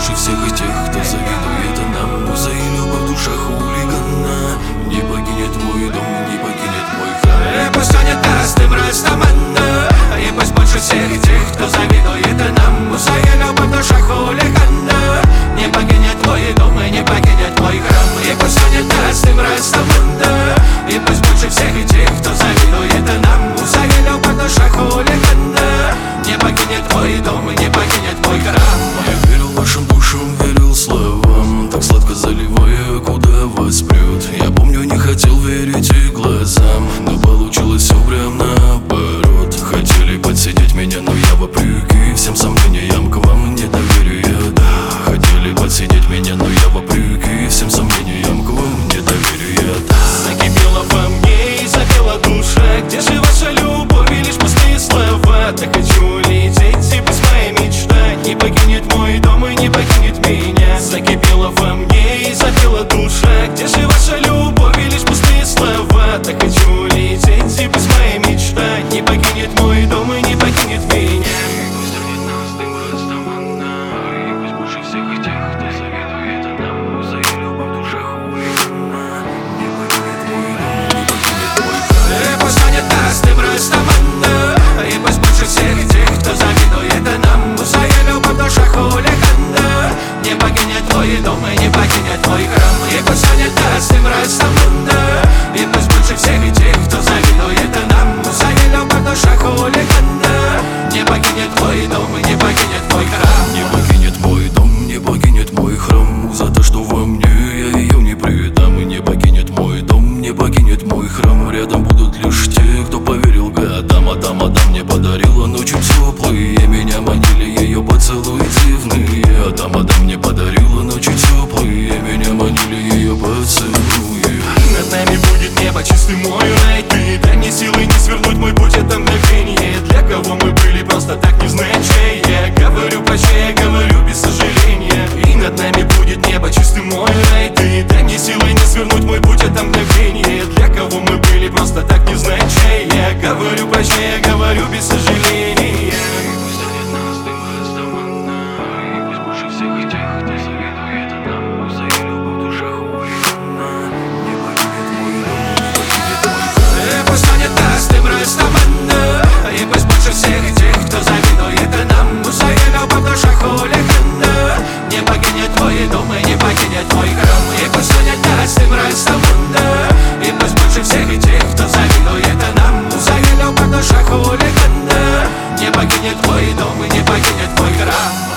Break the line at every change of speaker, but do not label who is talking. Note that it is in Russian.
больше всех и тех, кто завидует нам. Муза и любовь в душах хулигана. Не покинет мой дом, не покинет мой храм.
И пусть он не даст им растаманна. И пусть больше всех тех, кто завидует нам. Муза и любовь в душах хулигана. Не покинет мой дом и не покинет мой храм. И пусть он не даст им растаманна. И пусть больше всех тех, кто завидует нам. Муза и любовь в душах хулигана. Не покинет мой дом и не покинет мой храм.
Я верил вашим душам, верил словам, так сладко заливая, куда вас прет. Я помню, не хотел верить и глазам, но получилось все прям наоборот. Хотели подсидеть меня, но я вопреки всем сомнениям к вам недоверие, да. Хотели подсидеть меня, но я вопреки всем сомнениям к вам недоверие, да.
Закипела во мне и запела душа. Где же ваша любовь и лишь пустые слова? Так хочу лететь и быть моей мечта. Не покинет мой дом и не покинет меня. Закипела во мне и запела душа. Где же ваша любовь и лишь пустые слова? Так хочу лететь и быть моей мечта. Не покинет мой дом и не покинет меня.
Пусть нет нас дым растаманна. И пусть больше всех и тех, кто завидует нам. Муза и любовь в душах хулигана. Не покинет мой дом, не покинет мой храм.
И пусть станет нас дым растаманна. И пусть больше всех тех, кто завидует нам. Муза и любовь в душах хулигана. Не покинет твой дом и не покинет твой храм. И пусть станет нас дым растаманна. И пусть больше всех тех, кто завидует нам. Муза и любовь в душах хулигана. Не покинет твой дом и не покинет твой храм.
Не покинет мой дом, не покинет мой храм. За то, что во мне, я ее не предам. И не покинет мой дом, не покинет мой храм. Рядом будут лишь те, кто поверил годам. Адам мне подарила ночи теплые. Меня манили ее поцелуи дивные. Адам мне подарила ночи теплые. Меня манили ее поцелуи.
Над нами будет небо, чистый мой рай. Ты дай мне силы не свернуть мой путь, это мгновение. Для кого мы были просто так невзначай. Я говорю прощай, я говорю без сожаления. И над нами будет небо, чистый мой рай. Ты дай мне силы не свернуть мой путь, это мгновение. Для кого мы были просто так невзначай. Я говорю прощай, я говорю без сожаления.
Пусть нет нас дым растаманна. И пусть больше всех и тех, кто завидует нам. Муза и любовь в душах хулигана. Не покинет мой дом, не покинет мой храм.
И пусть станет нас дым растаманна. И пусть больше всех тех, кто завидует нам. Муза и любовь в душах хулигана. Не покинет твой дом и не покинет твой храм. И пусть станет нас дым растаманна. И пусть больше всех тех, кто завидует нам. Муза и любовь в душах хулигана. Не покинет твой дом и не покинет твой храм.